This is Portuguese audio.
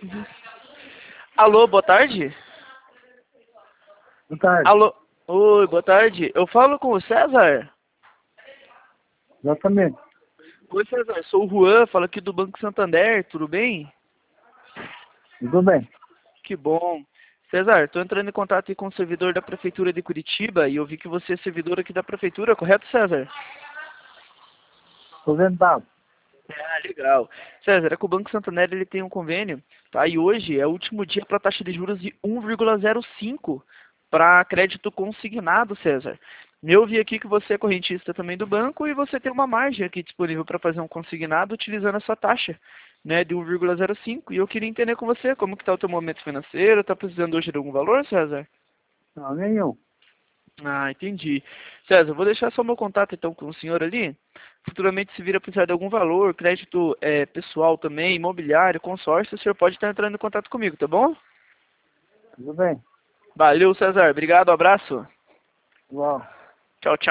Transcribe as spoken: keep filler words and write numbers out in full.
Uhum. Alô, boa tarde? Boa tarde. Alô, oi, boa tarde. Eu falo com o César? Exatamente. Oi, César, sou o Juan, falo aqui do Banco Santander, tudo bem? Tudo bem. Que bom. César, estou entrando em contato aí com o servidor da Prefeitura de Curitiba e eu vi que você é servidor aqui da Prefeitura, correto, César? Aposentado. Ah, legal. César, é que o Banco Santander ele tem um convênio, tá? E hoje é o último dia para taxa de juros de um vírgula zero cinco para crédito consignado, César. Eu vi aqui que você é correntista também do banco e você tem uma margem aqui disponível para fazer um consignado utilizando essa taxa, né, de um vírgula zero cinco. E eu queria entender com você como que está o teu momento financeiro, está precisando hoje de algum valor, César? Não, nenhum. Ah, entendi. César, vou deixar só meu contato então com o senhor ali. Futuramente, se vir a precisar de algum valor, crédito é, pessoal também, imobiliário, consórcio, o senhor pode estar entrando em contato comigo, tá bom? Tudo bem. Valeu, César. Obrigado, abraço. Igual. Tchau, tchau.